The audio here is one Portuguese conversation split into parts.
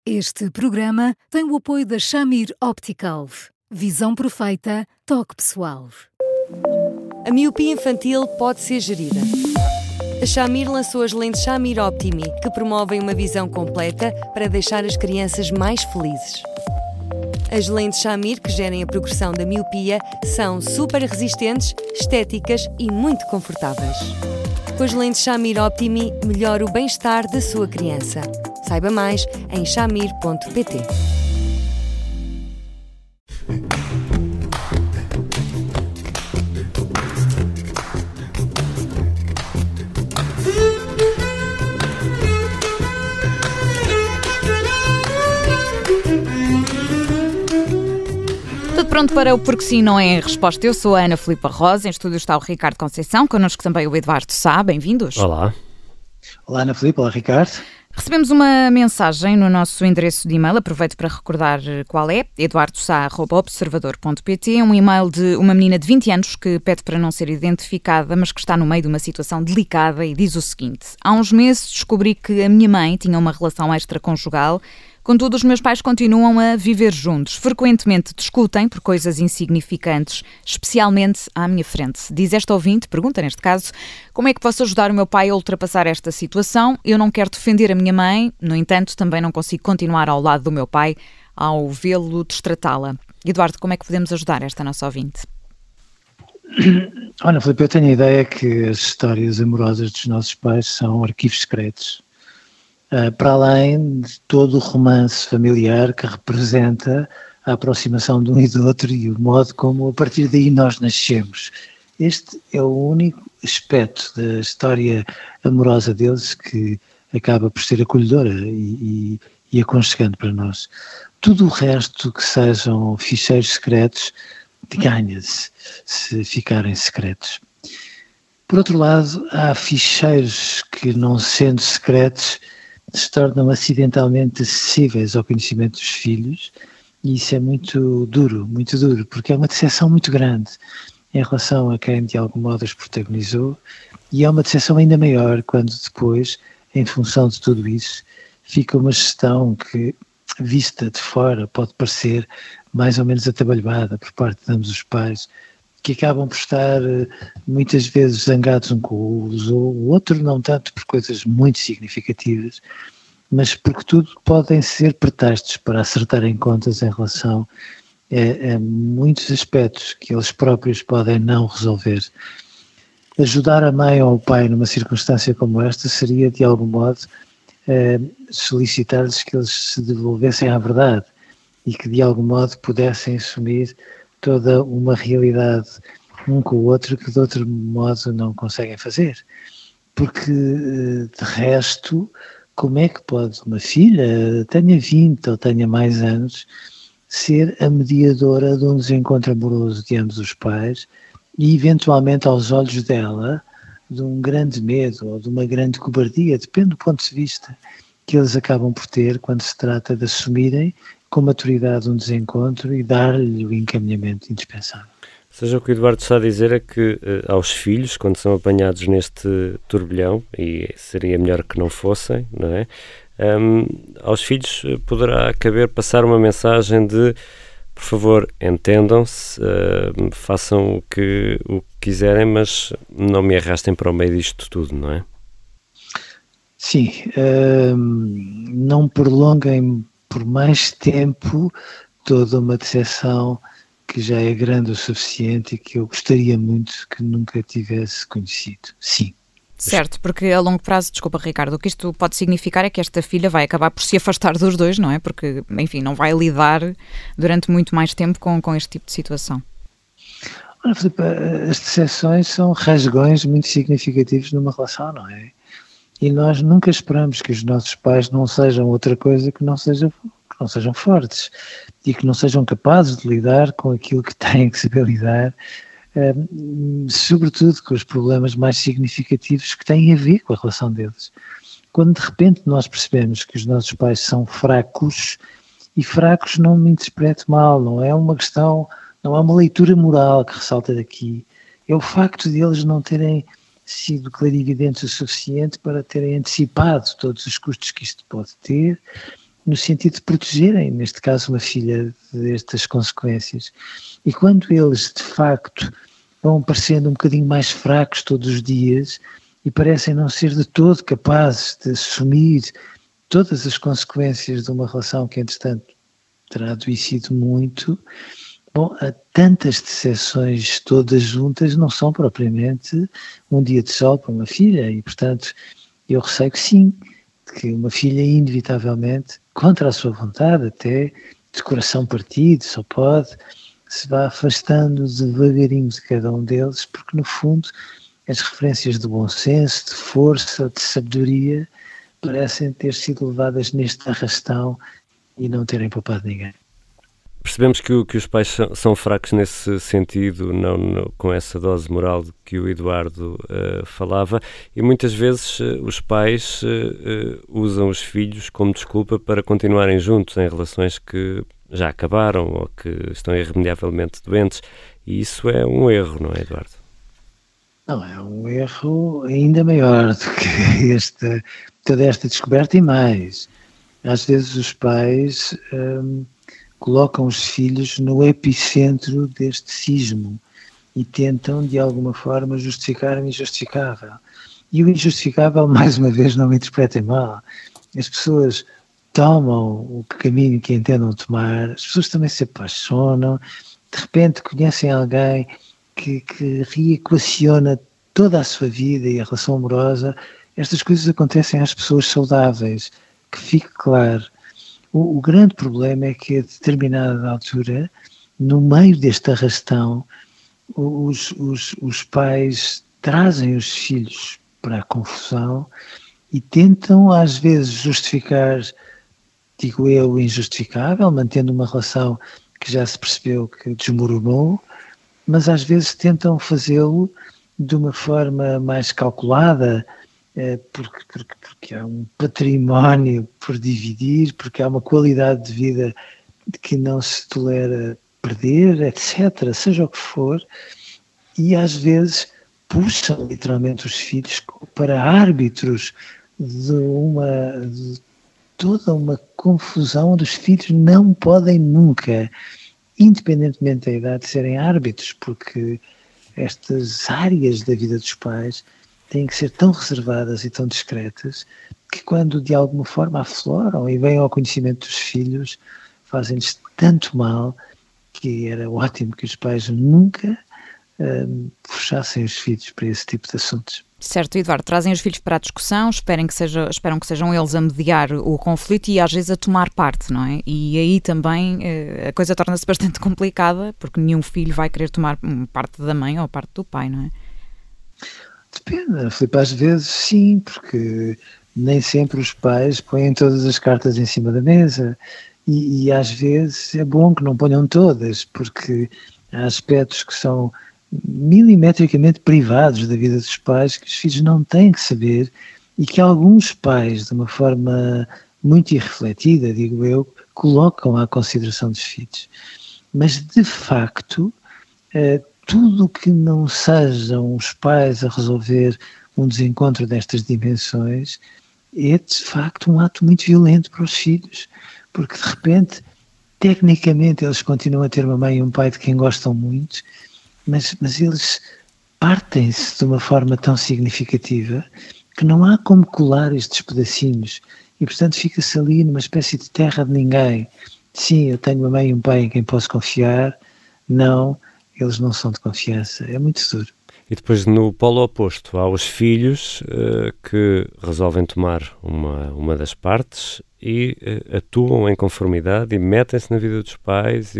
Este programa tem o apoio da Shamir Optical. Visão perfeita, toque pessoal. A miopia infantil pode ser gerida. A Shamir lançou as lentes Shamir Optimi, que promovem uma visão completa para deixar as crianças mais felizes. As lentes Shamir, que gerem a progressão da miopia, são super resistentes, estéticas e muito confortáveis. Com as lentes Shamir Optimi, melhora o bem-estar da sua criança. Saiba mais em shamir.pt. Tudo pronto para o Porque Sim Não É a Resposta. Eu sou a Ana Filipa Rosa, em estúdio está o Ricardo Conceição, connosco também o Eduardo Sá, bem-vindos. Olá. Olá Ana Filipa, olá Ricardo. Recebemos uma mensagem no nosso endereço de e-mail, aproveito para recordar qual é, eduardosá@observador.pt, um e-mail de uma menina de 20 anos que pede para não ser identificada, mas que está no meio de uma situação delicada e diz o seguinte: há uns meses descobri que a minha mãe tinha uma relação extraconjugal. Contudo, os meus pais continuam a viver juntos. Frequentemente discutem por coisas insignificantes, especialmente à minha frente. Diz esta ouvinte, pergunta neste caso, como é que posso ajudar o meu pai a ultrapassar esta situação? Eu não quero defender a minha mãe, no entanto, também não consigo continuar ao lado do meu pai ao vê-lo destratá-la. Eduardo, como é que podemos ajudar esta nossa ouvinte? Olha, Filipe, eu tenho a ideia que as histórias amorosas dos nossos pais são arquivos secretos. Para além de todo o romance familiar que representa a aproximação de um e do outro e o modo como a partir daí nós nascemos. Este é o único aspecto da história amorosa deles que acaba por ser acolhedora e aconchegante para nós. Tudo o resto que sejam ficheiros secretos ganha-se se ficarem secretos. Por outro lado, há ficheiros que, não sendo secretos, se tornam acidentalmente acessíveis ao conhecimento dos filhos, e isso é muito duro, porque é uma decepção muito grande em relação a quem de algum modo os protagonizou, e é uma decepção ainda maior quando depois, em função de tudo isso, fica uma gestão que, vista de fora, pode parecer mais ou menos atabalhoada por parte de ambos os pais, que acabam por estar muitas vezes zangados um com o outro, não tanto por coisas muito significativas, mas porque tudo podem ser pretextos para acertarem contas em relação a muitos aspectos que eles próprios podem não resolver. Ajudar a mãe ou o pai numa circunstância como esta seria, de algum modo, solicitar-lhes que eles se devolvessem à verdade e que, de algum modo, pudessem assumir toda uma realidade um com o outro que de outro modo não conseguem fazer. Porque, de resto, como é que pode uma filha, tenha 20 ou tenha mais anos, ser a mediadora de um desencontro amoroso de ambos os pais e, eventualmente, aos olhos dela, de um grande medo ou de uma grande cobardia, depende do ponto de vista que eles acabam por ter quando se trata de assumirem com maturidade um desencontro e dar-lhe o encaminhamento indispensável. Ou seja, o que o Eduardo está a dizer é que aos filhos, quando são apanhados neste turbilhão, e seria melhor que não fossem, não é? Aos filhos poderá caber passar uma mensagem de, por favor, entendam-se, façam o que quiserem, mas não me arrastem para o meio disto tudo, não é? Sim, não prolonguem por mais tempo toda uma decepção que já é grande o suficiente e que eu gostaria muito que nunca tivesse conhecido. Sim. Certo, porque a longo prazo, desculpa Ricardo, o que isto pode significar é que esta filha vai acabar por se afastar dos dois, não é? Porque, enfim, não vai lidar durante muito mais tempo com este tipo de situação. Olha, Filipe, as decepções são rasgões muito significativos numa relação, não é? E nós nunca esperamos que os nossos pais não sejam outra coisa que não sejam fortes e que não sejam capazes de lidar com aquilo que têm que saber lidar, sobretudo com os problemas mais significativos que têm a ver com a relação deles. Quando de repente nós percebemos que os nossos pais são fracos, e fracos não me interprete mal, não é uma questão, não é uma leitura moral que ressalta daqui, é o facto de eles não terem sido clarividentes o suficiente para terem antecipado todos os custos que isto pode ter no sentido de protegerem, neste caso, uma filha destas consequências. E quando eles, de facto, vão parecendo um bocadinho mais fracos todos os dias e parecem não ser de todo capazes de assumir todas as consequências de uma relação que, entretanto, terá adoecido muito, bom, tantas decepções todas juntas não são propriamente um dia de sol para uma filha e, portanto, eu receio que sim, que uma filha inevitavelmente, contra a sua vontade, até de coração partido, só pode, se vá afastando devagarinho de cada um deles, porque no fundo as referências de bom senso, de força, de sabedoria, parecem ter sido levadas neste arrastão e não terem poupado ninguém. Percebemos que os pais são fracos nesse sentido, não com essa dose moral de que o Eduardo falava, e muitas vezes os pais usam os filhos como desculpa para continuarem juntos em relações que já acabaram ou que estão irremediavelmente doentes, e isso é um erro, não é, Eduardo? Não, é um erro ainda maior do que toda esta descoberta e mais. Às vezes os pais colocam os filhos no epicentro deste cismo e tentam, de alguma forma, justificar o injustificável. E o injustificável, mais uma vez, não me interpretem mal. As pessoas tomam o caminho que entendam tomar, as pessoas também se apaixonam, de repente conhecem alguém que reequaciona toda a sua vida e a relação amorosa. Estas coisas acontecem às pessoas saudáveis, que fique claro. O grande problema é que a determinada altura, no meio deste arrastão, os pais trazem os filhos para a confusão e tentam às vezes justificar, digo eu, o injustificável, mantendo uma relação que já se percebeu que desmoronou, mas às vezes tentam fazê-lo de uma forma mais calculada, porque há um património por dividir, porque há uma qualidade de vida que não se tolera perder, etc., seja o que for, e às vezes puxam literalmente os filhos para árbitros de toda uma confusão onde os filhos não podem nunca, independentemente da idade, serem árbitros, porque estas áreas da vida dos pais têm que ser tão reservadas e tão discretas que quando de alguma forma afloram e vêm ao conhecimento dos filhos, fazem-lhes tanto mal que era ótimo que os pais nunca puxassem os filhos para esse tipo de assuntos. Certo, Eduardo, trazem os filhos para a discussão, esperam que sejam eles a mediar o conflito e às vezes a tomar parte, não é? E aí também a coisa torna-se bastante complicada, porque nenhum filho vai querer tomar parte da mãe ou parte do pai, não é? Depende, Filipe, às vezes sim, porque nem sempre os pais põem todas as cartas em cima da mesa e às vezes é bom que não ponham todas, porque há aspectos que são milimetricamente privados da vida dos pais que os filhos não têm que saber e que alguns pais, de uma forma muito irrefletida, digo eu, colocam à consideração dos filhos. Mas, de facto, tudo que não sejam os pais a resolver um desencontro destas dimensões é, de facto, um ato muito violento para os filhos, porque, de repente, tecnicamente eles continuam a ter uma mãe e um pai de quem gostam muito, mas eles partem-se de uma forma tão significativa que não há como colar estes pedacinhos e, portanto, fica-se ali numa espécie de terra de ninguém. Sim, eu tenho uma mãe e um pai em quem posso confiar. Não, eles não são de confiança. É muito duro. E depois, no polo oposto, há os filhos que resolvem tomar uma das partes e atuam em conformidade e metem-se na vida dos pais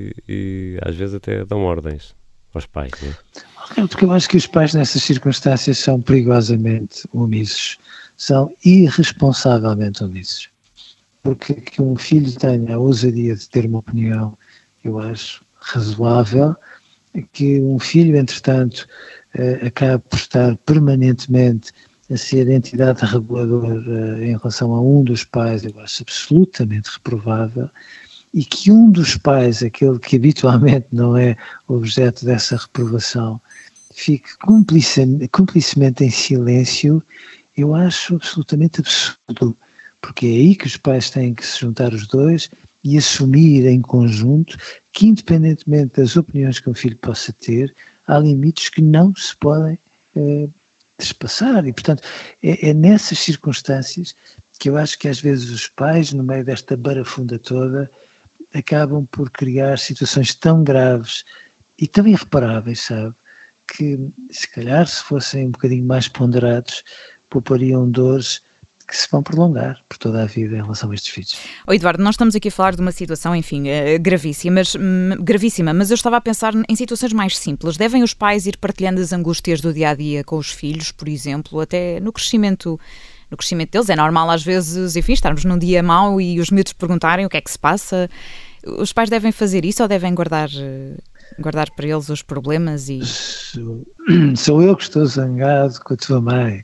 e às vezes até dão ordens aos pais, não é? Porque eu acho que os pais nessas circunstâncias são perigosamente omissos, são irresponsavelmente omissos. Porque que um filho tenha a ousadia de ter uma opinião, eu acho razoável, que um filho, entretanto, acabe por estar permanentemente a ser entidade reguladora em relação a um dos pais, eu acho absolutamente reprovável, e que um dos pais, aquele que habitualmente não é objeto dessa reprovação, fique cumplicemente em silêncio, eu acho absolutamente absurdo, porque é aí que os pais têm que se juntar os dois e assumir em conjunto que, independentemente das opiniões que um filho possa ter, há limites que não se podem despassar. E, portanto, é nessas circunstâncias que eu acho que às vezes os pais, no meio desta barafunda toda, acabam por criar situações tão graves e tão irreparáveis, sabe, que se calhar se fossem um bocadinho mais ponderados, poupariam dores que se vão prolongar por toda a vida em relação a estes filhos. Eduardo, nós estamos aqui a falar de uma situação, enfim, gravíssima, mas eu estava a pensar em situações mais simples. Devem os pais ir partilhando as angústias do dia-a-dia com os filhos, por exemplo, até no crescimento deles? É normal às vezes, enfim, estarmos num dia mau e os miúdos perguntarem o que é que se passa. Os pais devem fazer isso ou devem guardar para eles os problemas? Sou eu que estou zangado com a tua mãe.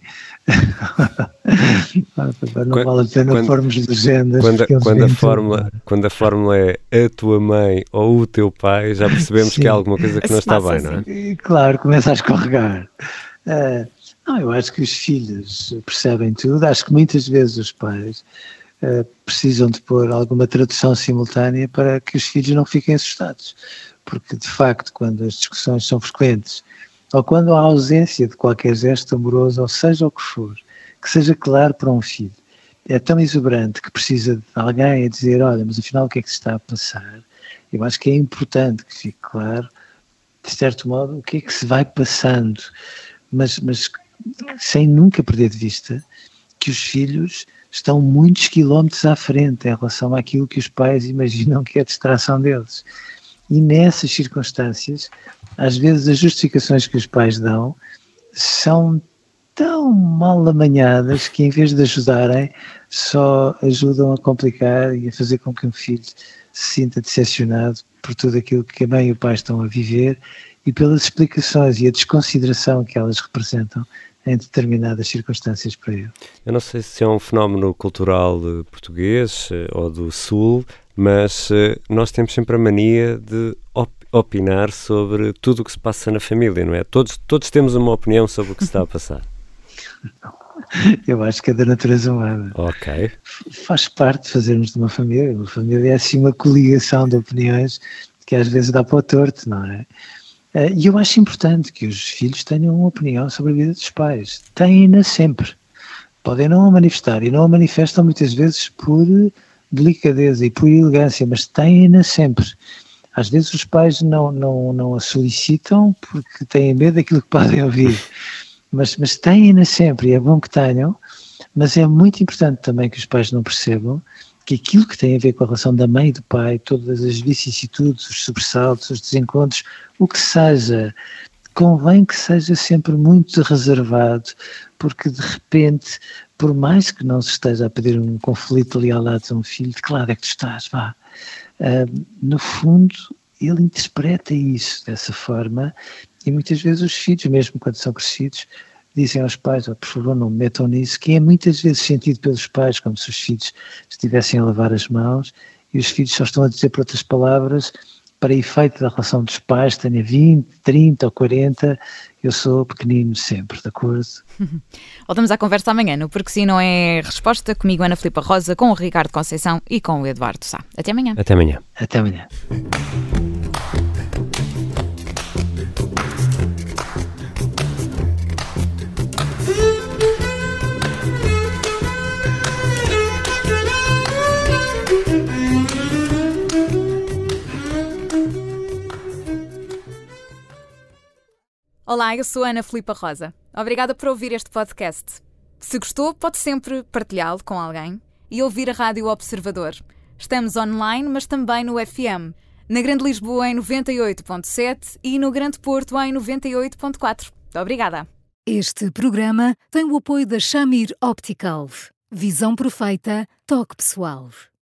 Não vale a pena formos legendas. Quando a fórmula é a tua mãe ou o teu pai, já percebemos que há alguma coisa que não está bem, não é? E, claro, começa a escorregar. Eu acho que os filhos percebem tudo. Acho que muitas vezes os pais precisam de pôr alguma tradução simultânea para que os filhos não fiquem assustados. Porque, de facto, quando as discussões são frequentes, ou quando há ausência de qualquer gesto amoroso, ou seja o que for, que seja claro para um filho, é tão exuberante que precisa de alguém a dizer, olha, mas afinal o que é que se está a passar? Eu acho que é importante que fique claro, de certo modo, o que é que se vai passando, mas sem nunca perder de vista que os filhos estão muitos quilómetros à frente em relação àquilo que os pais imaginam que é a distração deles. E nessas circunstâncias, às vezes as justificações que os pais dão são tão mal amanhadas que, em vez de ajudarem, só ajudam a complicar e a fazer com que um filho se sinta decepcionado por tudo aquilo que a mãe e o pai estão a viver e pelas explicações e a desconsideração que elas representam em determinadas circunstâncias para ele. Eu não sei se é um fenómeno cultural português ou do Sul, mas nós temos sempre a mania de opinar sobre tudo o que se passa na família, não é? Todos temos uma opinião sobre o que se está a passar. Eu acho que é da natureza humana. Ok. Faz parte de fazermos de uma família. Uma família é assim uma coligação de opiniões que às vezes dá para o torto, não é? E eu acho importante que os filhos tenham uma opinião sobre a vida dos pais. Têm-na sempre. Podem não a manifestar e não a manifestam muitas vezes por delicadeza e por elegância, mas têm-na sempre. Às vezes os pais não a solicitam porque têm medo daquilo que podem ouvir, mas têm-na sempre e é bom que tenham, mas é muito importante também que os pais não percebam que aquilo que tem a ver com a relação da mãe e do pai, todas as vicissitudes, os sobressaltos, os desencontros, o que seja, convém que seja sempre muito reservado, porque de repente, por mais que não se esteja a pedir um conflito de lealdade a um filho, de que lado é que tu estás, vá. No fundo, ele interpreta isso dessa forma e muitas vezes os filhos, mesmo quando são crescidos, dizem aos pais, por favor não me metam nisso, que é muitas vezes sentido pelos pais como se os filhos estivessem a lavar as mãos e os filhos só estão a dizer por outras palavras, para efeito da relação dos pais, tenha 20, 30 ou 40, eu sou pequenino sempre, de acordo? Voltamos à conversa amanhã, no Porque Sim Não É Resposta, comigo Ana Filipa Rosa, com o Ricardo Conceição e com o Eduardo Sá. Até amanhã. Até amanhã. Até amanhã. Olá, eu sou a Ana Filipa Rosa. Obrigada por ouvir este podcast. Se gostou, pode sempre partilhá-lo com alguém e ouvir a Rádio Observador. Estamos online, mas também no FM. Na Grande Lisboa em 98.7 e no Grande Porto em 98.4. Obrigada. Este programa tem o apoio da Shamir Optical. Visão perfeita, toque pessoal.